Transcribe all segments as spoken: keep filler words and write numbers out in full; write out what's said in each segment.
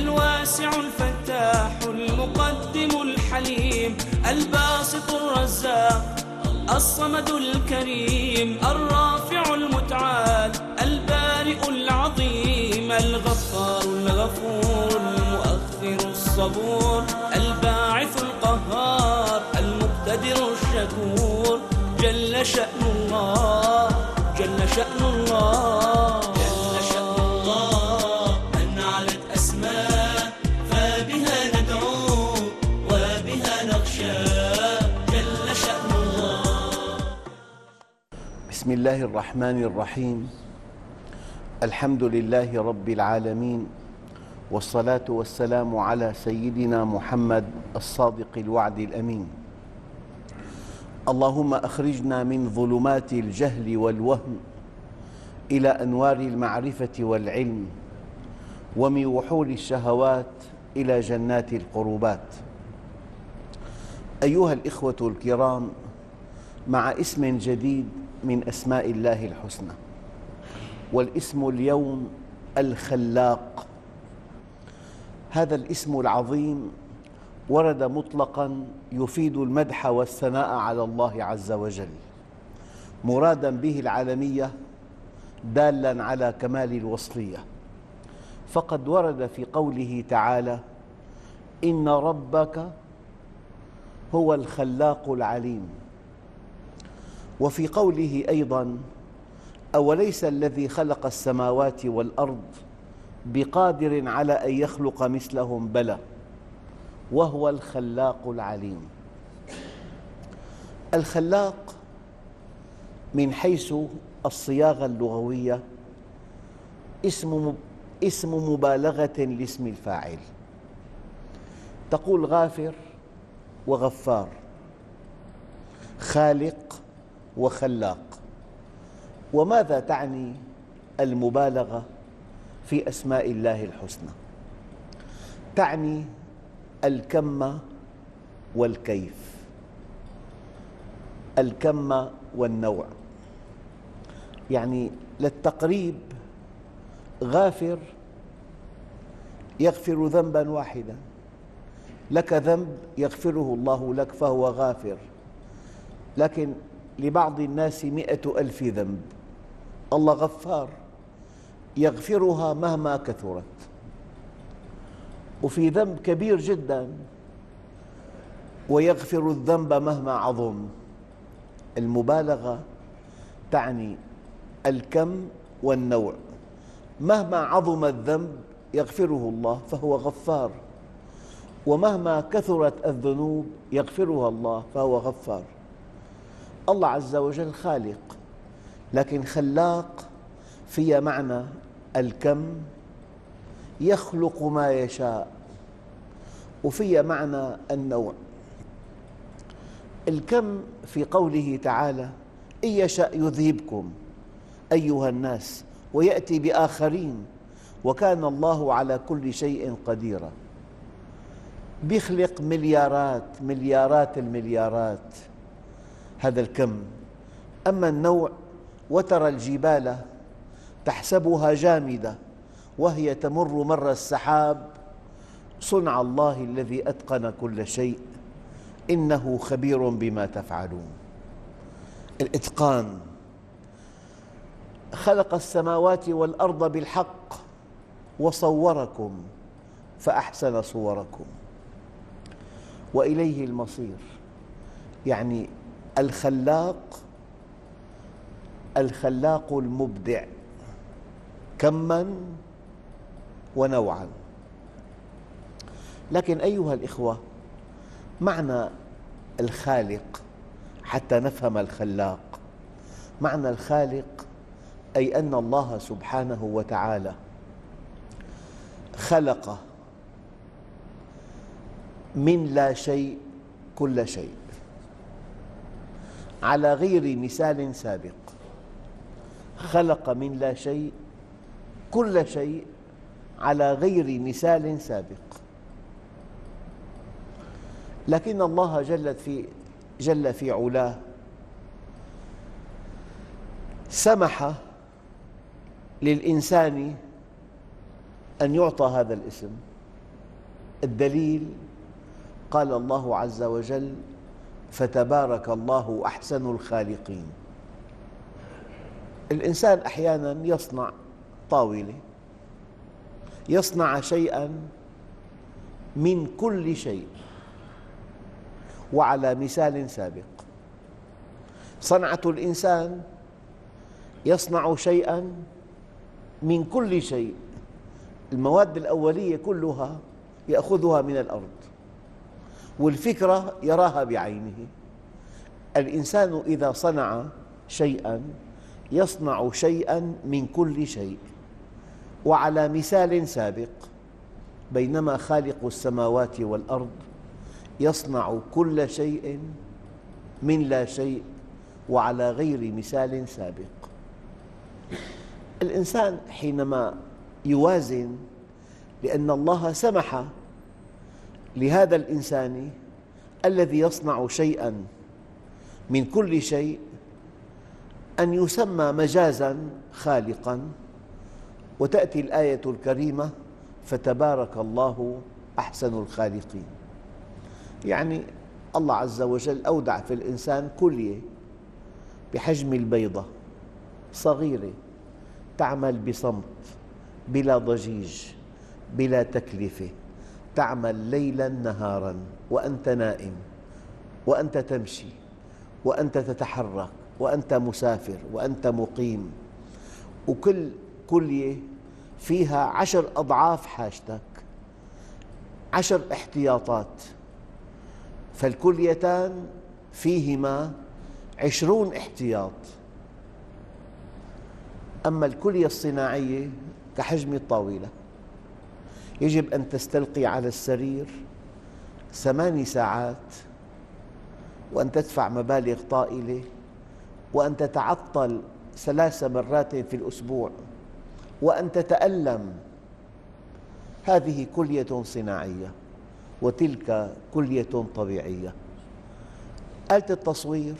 الواسع الفتاح المقدم الحليم الباسط الرزاق الصمد الكريم الرافع المتعال البارئ العظيم الغفار الغفور المؤخر الصبور الباعث القهار المقتدر الشكور جل شأن الله جل شأن الله جل شأن الله من علت أسماء فبها ندعو وبها نخشى جل شأن الله. بسم الله الرحمن الرحيم. الحمد لله رب العالمين، والصلاة والسلام على سيدنا محمد الصادق الوعد الأمين. اللهم أخرجنا من ظلمات الجهل والوهم إلى أنوار المعرفة والعلم، ومن وحول الشهوات إلى جنات القربات. أيها الإخوة الكرام، مع اسم جديد من أسماء الله الحسنى، والاسم اليوم الخلاق. هذا الاسم العظيم ورد مطلقاً يفيد المدح والثناء على الله عز وجل، مرادا به العالمية دالاً على كمال الوصلية. فقد ورد في قوله تعالى: إن ربك هو الخلاق العليم. وفي قوله أيضاً: أوليس الذي خلق السماوات والأرض بقادر على أن يخلق مثلهم؟ بلى وهو الخلاق العليم. الخلاق من حيث الصياغة اللغوية اسم اسم مبالغة لاسم الفاعل. تقول غافر وغفار، خالق وخلاق. وماذا تعني المبالغة في أسماء الله الحسنى؟ تعني الكم والكيف، الكم والنوع. يعني للتقريب، غافر يغفر ذنباً واحداً، لك ذنب يغفره الله لك فهو غافر، لكن لبعض الناس مئة ألف ذنب، الله غفار يغفرها مهما كثرت. وفي ذنب كبير جداً ويغفر الذنب مهما عظم. المبالغة تعني الكم والنوع. مهما عظم الذنب يغفره الله فهو غفار، ومهما كثرت الذنوب يغفرها الله فهو غفار. الله عز وجل خالق، لكن خلاق فيها معنى الكم، يخلق ما يشاء، وفيها معنى النوع. الكم في قوله تعالى: إن يشأ يذهبكم أيها الناس ويأتي بآخرين وكان الله على كل شيء قديرا. بيخلق مليارات مليارات المليارات، هذا الكم. أما النوع: وترى الجبال تحسبها جامدة وهي تمر مر السحاب صنع الله الذي أتقن كل شيء إنه خبير بما تفعلون. الإتقان. خلق السماوات والأرض بالحق وصوركم فأحسن صوركم وإليه المصير. يعني الخلاق الخلاق المبدع كماً ونوعاً. لكن أيها الإخوة، معنى الخالق حتى نفهم الخلاق، معنى الخالق أي أن الله سبحانه وتعالى خلق من لا شيء كل شيء على غير مثال سابق. خلق من لا شيء كل شيء على غير مثال سابق. لكن الله جل في جل في علاه سمح للإنسان أن يعطى هذا الاسم، الدليل قال الله عز وجل: فتبارك الله أحسن الخالقين. الإنسان أحياناً يصنع طاولة، يصنع شيئاً من كل شيء، وعلى مثال سابق. صنعة الإنسان يصنع شيئاً من كل شيء، المواد الأولية كلها يأخذها من الأرض، والفكرة يراها بعينه. الإنسان إذا صنع شيئاً يصنع شيئاً من كل شيء وعلى مثال سابق، بينما خالق السماوات والأرض يصنع كل شيء من لا شيء وعلى غير مثال سابق. الإنسان حينما يوازن، لأن الله سمح لهذا الإنسان الذي يصنع شيئاً من كل شيء أن يسمى مجازاً خالقاً، وتأتي الآية الكريمة: فتبارك الله أحسن الخالقين. يعني الله عز وجل أودع في الإنسان كلية بحجم البيضة صغيرة، تعمل بصمت بلا ضجيج بلا تكلفة، تعمل ليلاً نهاراً وأنت نائم وأنت تمشي وأنت تتحرك وأنت مسافر وأنت مقيم، وكل كلية فيها عشر أضعاف حاجتك، عشر احتياطات، فالكليتان فيهما عشرون احتياط. أما الكلية الصناعية كحجم الطاولة، يجب أن تستلقي على السرير ثماني ساعات، وأن تدفع مبالغ طائلة، وأن تتعطل ثلاث مرات في الأسبوع، وأن تتألم. هذه كلية صناعية وتلك كلية طبيعية. آلة التصوير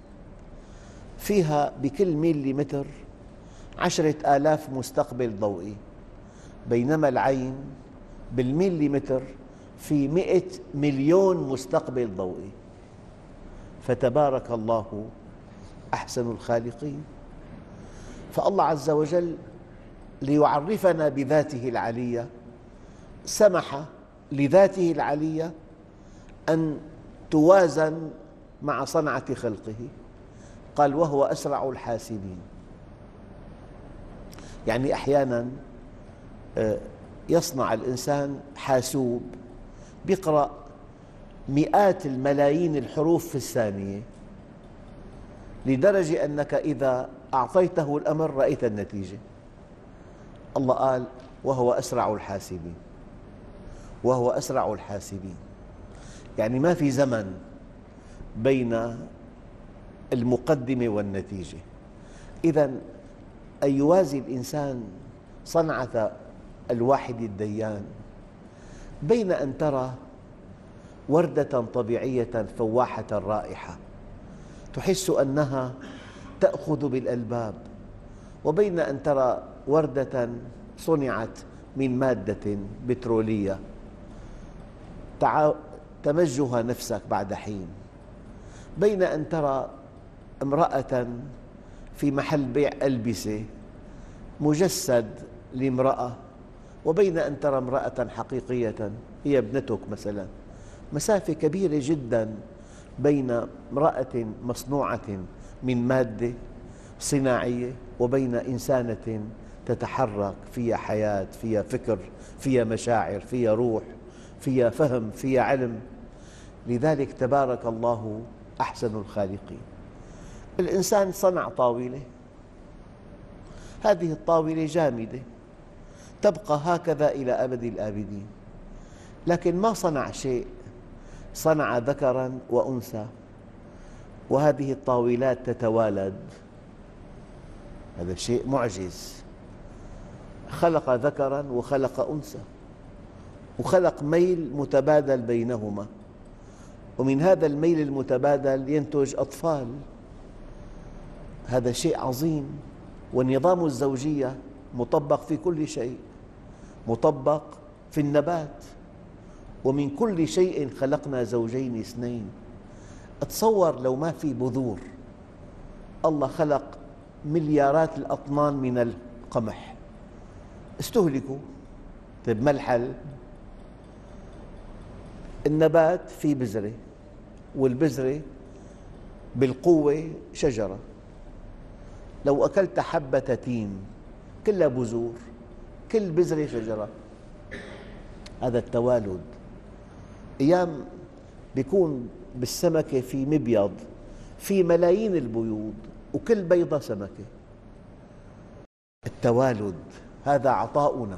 فيها بكل ميليمتر عشرة آلاف مستقبل ضوئي، بينما العين بالميليمتر في مئة مليون مستقبل ضوئي. فتبارك الله أحسن الخالقين. فالله عز وجل ليعرفنا بذاته العلية سمح لذاته العلية أن توازن مع صنعة خلقه. قال: وهو أسرع الحاسبين. يعني أحياناً يصنع الإنسان حاسوب يقرأ مئات الملايين الحروف في الثانية، لدرجة أنك إذا أعطيته الأمر رأيت النتيجة. الله قال: وهو أسرع الحاسبين، وهو أسرع الحاسبين. يعني ما في زمن بين المقدمة والنتيجة. إذن أن يوازي الإنسان صنعة الواحد الديان بين أن ترى وردة طبيعية فواحة الرائحة تحس أنها تأخذ بالألباب، وبين أن ترى وردة صنعت من مادة بترولية تمجها نفسك بعد حين، بين أن ترى امرأة في محل بيع ألبسة مجسد لامرأة، وبين أن ترى امرأة حقيقية هي ابنتك مثلاً. مسافة كبيرة جداً بين امرأة مصنوعة من مادة صناعية وبين إنسانة تتحرك، فيها حياة، فيها فكر، فيها مشاعر، فيها روح، فيها فهم، فيها علم. لذلك تبارك الله أحسن الخالقين. الإنسان صنع طاولة، هذه الطاولة جامدة تبقى هكذا إلى أبد الآبدين، لكن ما صنع شيء، صنع ذكراً وأنثى، وهذه الطاولات تتوالد. هذا شيء معجز. خلق ذكراً وخلق أنثى، وخلق ميل متبادل بينهما، ومن هذا الميل المتبادل ينتج أطفال. هذا شيء عظيم. والنظام الزوجية مطبق في كل شيء، مطبق في النبات ومن كل شيء خلقنا زوجين اثنين. تصور لو ما في بذور، الله خلق مليارات الأطنان من القمح استهلكوا. طيب ما الحل؟ النبات في بذرة، والبذرة بالقوة شجرة. لو أكلت حبة تين كلها بذور، كل بذرة شجرة. هذا التوالد. أيام بيكون بالسمكة في مبيض في ملايين البيوض، وكل بيضة سمكة. التوالد هذا عطاؤنا،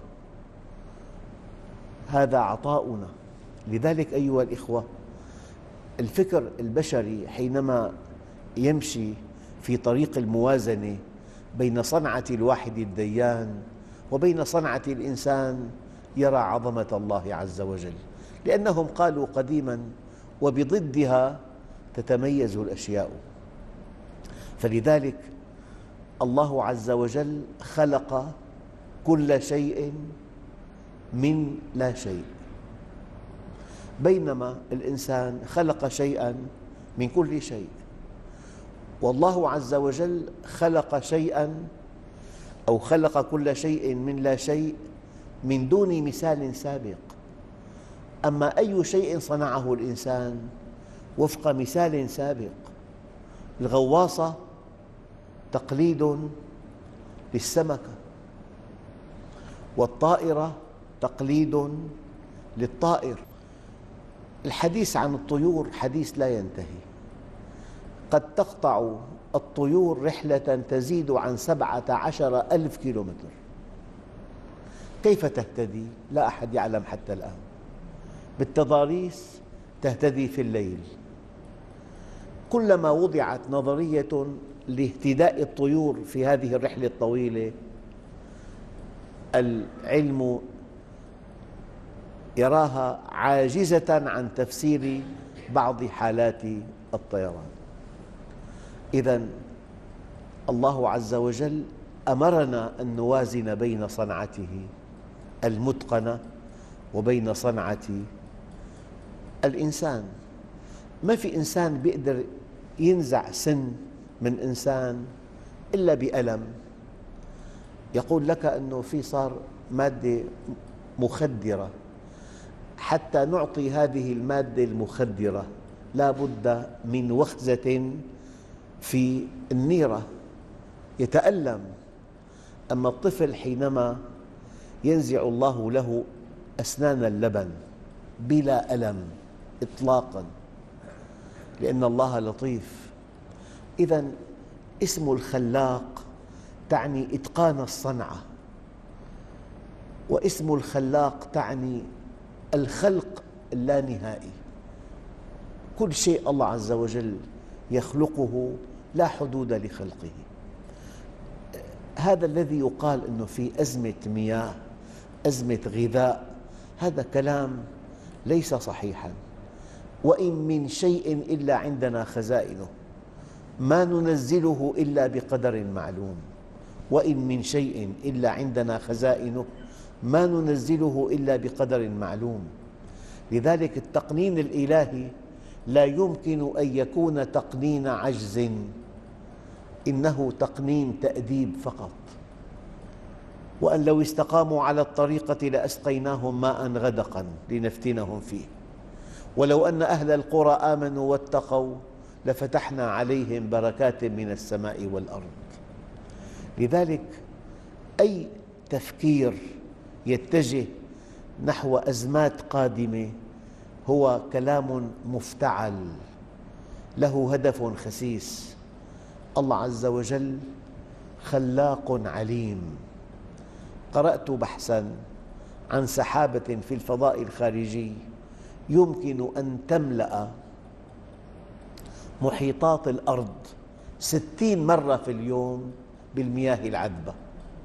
هذا عطاؤنا. لذلك أيها الإخوة، الفكر البشري حينما يمشي في طريق الموازنة بين صنعة الواحد الديان وبين صنعة الإنسان يرى عظمة الله عز وجل، لأنهم قالوا قديماً: وبضدها تتميز الأشياء. فلذلك الله عز وجل خلق كل شيء من لا شيء، بينما الإنسان خلق شيئاً من كل شيء. والله عز وجل خلق شيئاً أو خلق كل شيء من لا شيء من دون مثال سابق. أما أي شيء صنعه الإنسان وفق مثال سابق. الغواصة تقليد للسمكة، والطائرة تقليد للطائر. الحديث عن الطيور حديث لا ينتهي. قد تقطع الطيور رحلة تزيد عن سبعة عشر ألف كيلومتر. كيف تهتدي؟ لا أحد يعلم حتى الآن. بالتضاريس تهتدي في الليل. كلما وضعت نظرية لاهتداء الطيور في هذه الرحلة الطويلة، العلم يراها عاجزة عن تفسير بعض حالات الطيران. إذن الله عز وجل أمرنا أن نوازن بين صنعته المتقنة وبين صنعة الإنسان. ما في إنسان بيقدر ينزع سن من إنسان إلا بألم. يقول لك أنه في صار مادة مخدرة، حتى نعطي هذه المادة المخدرة لا بد من وخزة في النيرة، يتألم. أما الطفل حينما ينزع الله له أسنان اللبن بلا ألم إطلاقاً، لأن الله لطيف. إذن اسم الخلاق تعني إتقان الصنعة، واسم الخلاق تعني الخلق اللانهائي. كل شيء الله عز وجل يخلقه لا حدود لخلقه. هذا الذي يقال أنه في أزمة مياه، أزمة غذاء، هذا كلام ليس صحيحاً. وإن من شيء إلا عندنا خزائنه ما ننزله إلا بقدر معلوم. وإن من شيء إلا عندنا خزائنه ما ننزله إلا بقدر معلوم. لذلك التقنين الإلهي لا يمكن أن يكون تقنين عجز، إنه تقنين تأديب فقط. وأن لو استقاموا على الطريقة لأسقيناهم ماء غدقا لنفتنهم فيه، ولو أن أهل القرى آمنوا واتقوا لفتحنا عليهم بركات من السماء والأرض. لذلك أي تفكير يتجه نحو أزمات قادمة هو كلام مفتعل له هدف خسيس. الله عز وجل خلاق عليم. قرأت بحثاً عن سحابة في الفضاء الخارجي يمكن أن تملأ محيطات الأرض ستين مرة في اليوم بالمياه العذبة.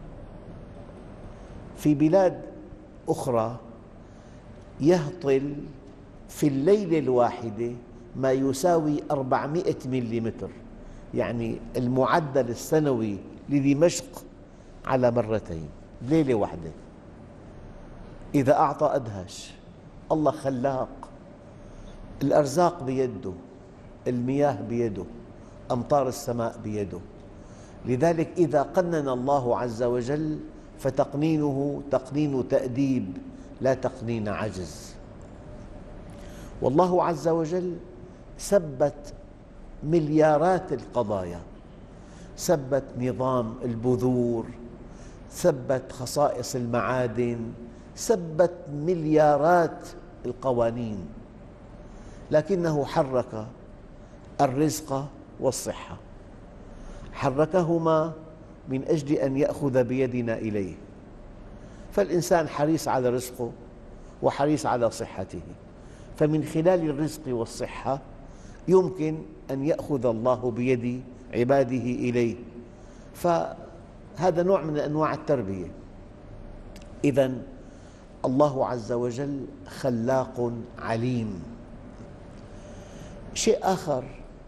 في بلاد أخرى يهطل في الليلة الواحدة ما يساوي أربعمئة مليمتر، يعني المعدل السنوي لدمشق على مرتين ليلة واحدة. إذا أعطى أدهش. الله خلاق، الأرزاق بيده، المياه بيده، أمطار السماء بيده. لذلك إذا قنن الله عز وجل فتقنينه تقنين تأديب لا تقنين عجز. والله عز وجل ثبت مليارات القضايا، ثبت نظام البذور، ثبت خصائص المعادن، ثبت مليارات القوانين، لكنه حرك الرزق والصحة، حركهما من أجل أن يأخذ بيدنا إليه. فالإنسان حريص على رزقه وحريص على صحته، فمن خلال الرزق والصحة يمكن أن يأخذ الله بيد عباده إليه، فهذا نوع من أنواع التربية. إذن الله عز وجل خلاق عليم. شيء آخر،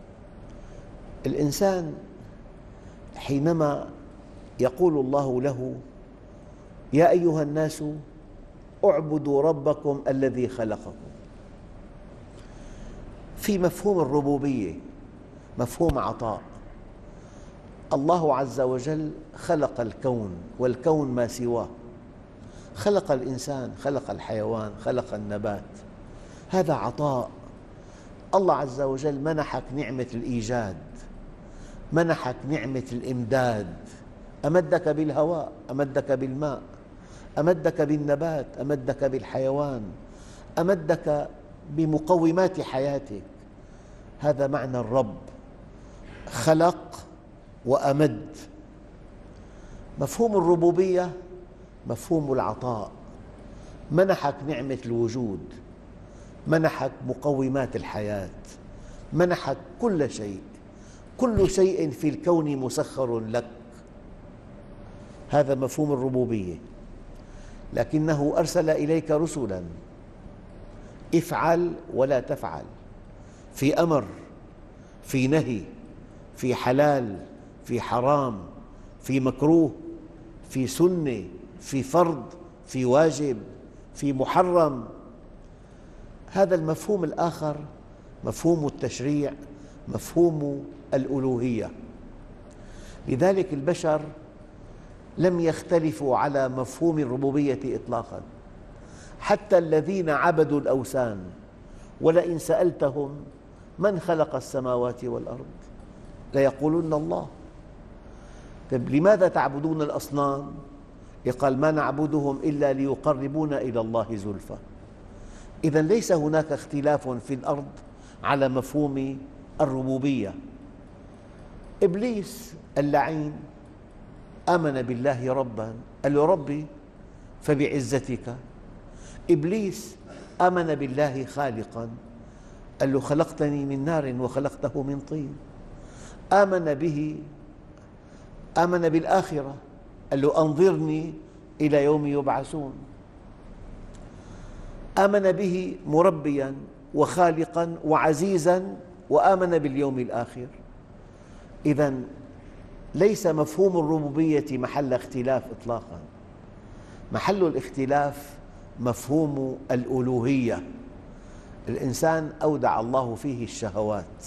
الإنسان حينما يقول الله له يا أيها الناس اعبدوا ربكم الذي خلقكم، في مفهوم الربوبية، مفهوم عطاء. الله عز وجل خلق الكون والكون ما سواه، خلق الإنسان، خلق الحيوان، خلق النبات، هذا عطاء. الله عز وجل منحك نعمة الإيجاد، منحك نعمة الإمداد، أمدك بالهواء، أمدك بالماء، أمدك بالنبات، أمدك بالحيوان، أمدك بمقومات حياتك. هذا معنى الرب، خلق وأمد. مفهوم الربوبية مفهوم العطاء، منحك نعمة الوجود، منحك مقومات الحياة، منحك كل شيء، كل شيء في الكون مسخر لك. هذا مفهوم الربوبية. لكنه أرسل إليك رسلاً، افعل ولا تفعل، في أمر، في نهي، في حلال، في حرام، في مكروه، في سنة، في فرض، في واجب، في محرم. هذا المفهوم الآخر مفهوم التشريع، مفهوم الألوهية. لذلك البشر لم يختلفوا على مفهوم الربوبية إطلاقاً، حتى الذين عبدوا الأوثان، ولئن سألتهم من خلق السماوات والأرض ليقولن الله. طيب لماذا تعبدون الأصنام؟ يقال ما نعبدهم إلا ليقربونا إلى الله زلفى. إذن ليس هناك اختلاف في الأرض على مفهوم الربوبية. إبليس اللعين آمن بالله رباً، قال له ربي فبعزتك. إبليس آمن بالله خالقاً، قال له خلقتني من نار وخلقته من طين. آمن به، آمن بالآخرة، قال له أنظرني إلى يوم يبعثون. آمن به مربياً وخالقاً وعزيزاً، وآمن باليوم الآخر. إذن ليس مفهوم الربوبية محل اختلاف إطلاقاً، محل الاختلاف مفهوم الألوهية. الإنسان أودع الله فيه الشهوات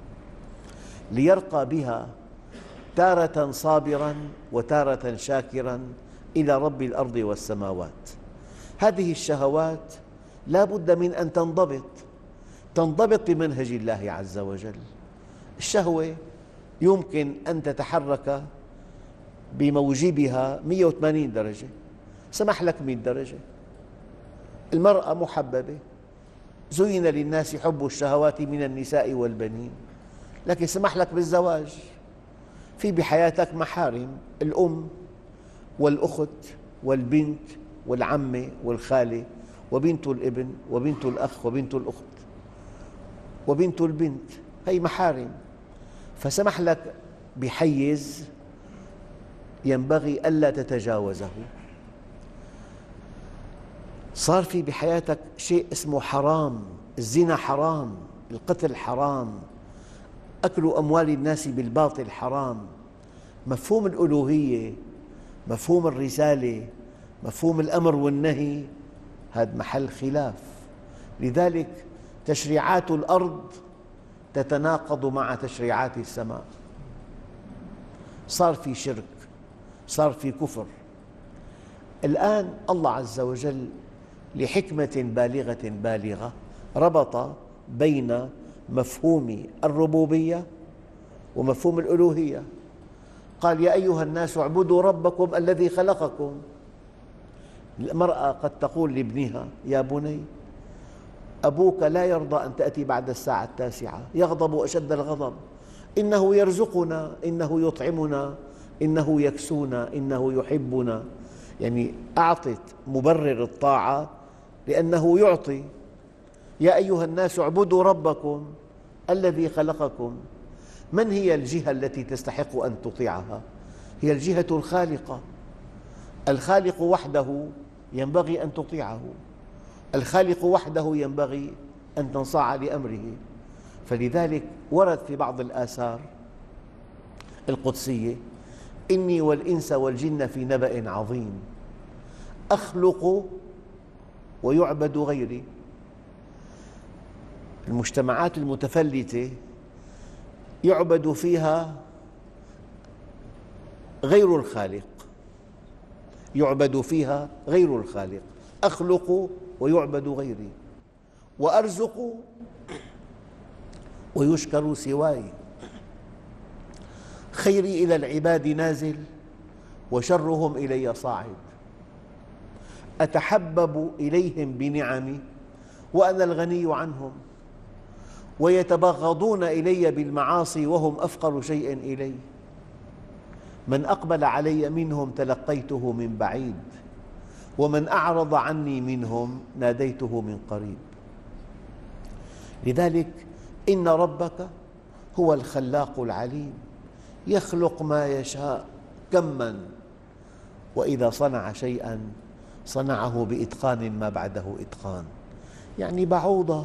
ليرقى بها تارة صابراً وتارة شاكراً إلى رب الأرض والسماوات. هذه الشهوات لا بد من أن تنضبط، تنضبط بمنهج الله عز وجل. الشهوة يمكن أن تتحرك بموجبها مئة وثمانين درجة، سمح لك مئة درجة. المرأة محببة، زين للناس حب الشهوات من النساء والبنين، لكن سمح لك بالزواج. في بحياتك محارم، الأم والأخت والبنت والعمة والخالة وبنت الابن وبنت الأخ وبنت الأخت وبنت البنت، هي محارم، فسمح لك بحيز ينبغي ألا تتجاوزه. صار في بحياتك شيء اسمه حرام، الزنا حرام، القتل حرام، أكل أموال الناس بالباطل حرام. مفهوم الألوهية، مفهوم الرسالة، مفهوم الأمر والنهي، هذا محل خلاف. لذلك تشريعات الأرض تتناقض مع تشريعات السماء. صار في شرك، صار في كفر. الآن الله عز وجل لحكمة بالغة بالغة ربط بين مفهوم الربوبية ومفهوم الألوهية. قال: يا أيها الناس اعبدوا ربكم الذي خلقكم. المرأة قد تقول لابنها: يا بني، أبوك لا يرضى أن تأتي بعد الساعة التاسعة، يغضب أشد الغضب، إنه يرزقنا، إنه يطعمنا، إنه يكسونا، إنه يحبنا. يعني أعطت مبرر الطاعة لأنه يعطي. يا أيها الناس اعبدوا ربكم الذي خلقكم. من هي الجهة التي تستحق أن تطيعها؟ هي الجهة الخالقة. الخالق وحده ينبغي أن تطيعه، الخالق وحده ينبغي أن تنصاع لأمره. فلذلك ورد في بعض الآثار القدسية: إني والإنس والجن في نبأ عظيم، أخلق ويعبد غيري. المجتمعات المتفلتة يعبد فيها غير الخالق، يعبد فيها غير الخالق. أخلق ويعبد غيري، وأرزق ويشكر سواي. خيري إلى العباد نازل وشرهم إلي صاعد. أتحبب إليهم بنعمي وأنا الغني عنهم، ويتبغضون إلي بالمعاصي وهم أفقر شيء إلي. من أقبل علي منهم تلقيته من بعيد، ومن أعرض عني منهم ناديته من قريب. لذلك إن ربك هو الخلاق العليم، يخلق ما يشاء كماً، وإذا صنع شيئاً صنعه بإتقان ما بعده إتقان. يعني بعوضة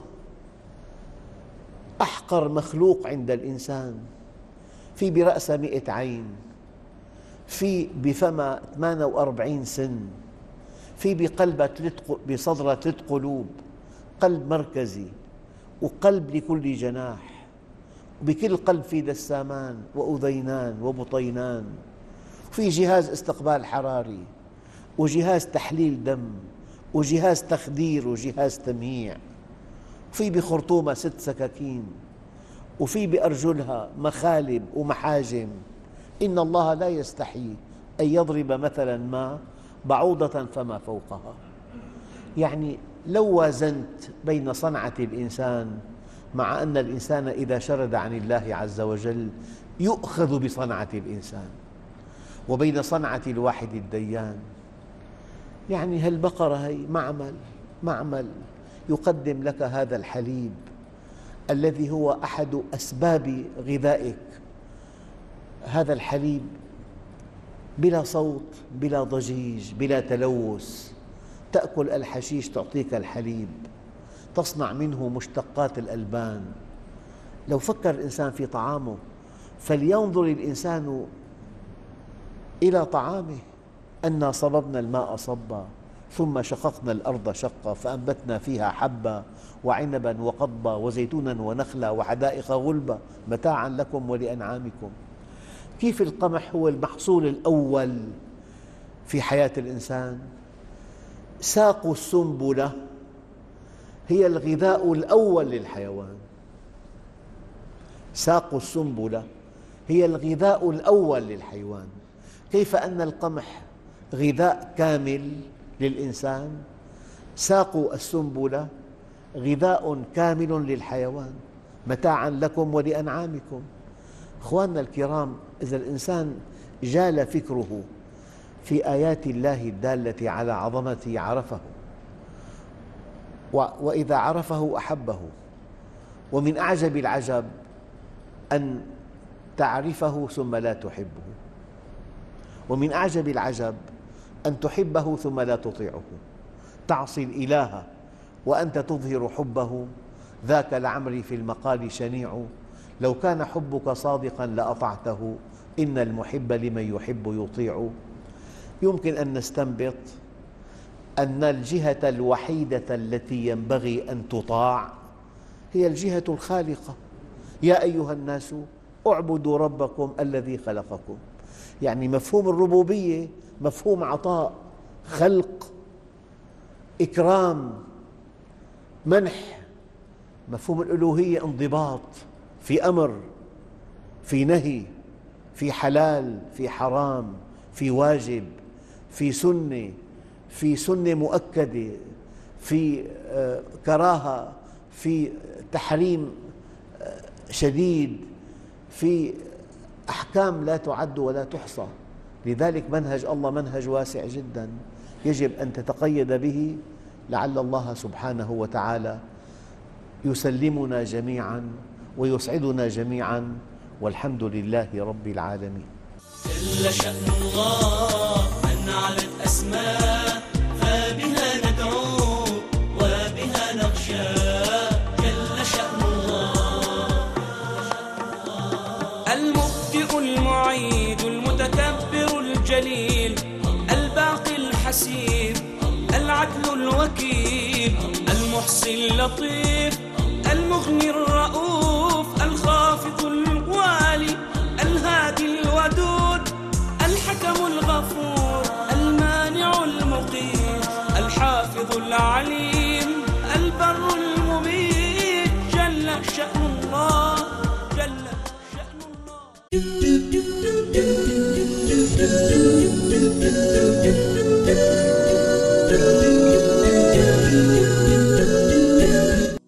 أحقر مخلوق عند الإنسان، في برأسها مئة عين، في بفمها ثمانية وأربعين سن، في بقلبها بصدرها ثلاث قلوب، قلب مركزي وقلب لكل جناح، بكل قلب في دسامان وأذينان وبطينان، في جهاز استقبال حراري وجهاز تحليل دم وجهاز تخدير وجهاز تمييع، في بخرطومها ست سكاكين، وفي بأرجلها مخالب ومحاجم. إن الله لا يستحي أن يضرب مثلاً ما بعوضة فما فوقها. يعني لو وازنت بين صنعة الإنسان، مع أن الإنسان إذا شرد عن الله عز وجل يؤخذ بصنعة الإنسان، وبين صنعة الواحد الديان، يعني هالبقرة هي معمل معمل يقدم لك هذا الحليب الذي هو أحد أسباب غذائك. هذا الحليب بلا صوت، بلا ضجيج، بلا تلوث. تأكل الحشيش تعطيك الحليب، تصنع منه مشتقات الألبان. لو فكر الإنسان في طعامه فلينظر الإنسان إلى طعامه. أنا صببنا الماء صبا ثم شققنا الأرض شقا فأنبتنا فيها حبا وعنبا وقضبا وزيتونا ونخلا وحدائق غلبا متاعا لكم ولأنعامكم. كيف القمح هو المحصول الأول في حياة الإنسان؟ ساق السنبلة هي الغذاء الأول للحيوان. ساق السنبلة هي الغذاء الأول للحيوان. كيف أن القمح غذاء كامل للإنسان، ساق السنبلة غذاء كامل للحيوان متاعا لكم ولأنعامكم. أخواننا الكرام، إذا الإنسان جال فكره في آيات الله الدالة على عظمته عرفه، وإذا عرفه أحبه. ومن أعجب العجب أن تعرفه ثم لا تحبه، ومن أعجب العجب أن تحبه ثم لا تطيعه. تعصي الإله وأنت تظهر حبه، ذاك لعمري في المقال شنيع. لو كان حبك صادقاً لأطعته، إن المحب لمن يحب يطيع. يمكن أن نستنبط أن الجهة الوحيدة التي ينبغي أن تطاع هي الجهة الخالقة. يا أيها الناس اعبدوا ربكم الذي خلقكم. يعني مفهوم الربوبية مفهوم عطاء، خلق، إكرام، منح. مفهوم الألوهية انضباط في أمر، في نهي، في حلال، في حرام، في واجب، في سنة، في سنة مؤكدة، في كراهة، في تحريم شديد، في أحكام لا تعد ولا تحصى. لذلك منهج الله منهج واسع جدا، يجب أن تتقيد به، لعل الله سبحانه وتعالى يسلمنا جميعا ويسعدنا جميعا، والحمد لله رب العالمين. جل شأن الله من علت أسماء، فبها ندعو وبها نخشى. جل شأن الله المبدئ المعيد المتكبر الجليل، الباقي الحسيب، العدل الوكيل، المحصي اللطيف، المغني الرؤوف، الخافض الوالي، الهادي الودود، الحكم الغفور، المانع المقيت، الحافظ العليم، البر المميت. جل شأن الله، جل شأن الله.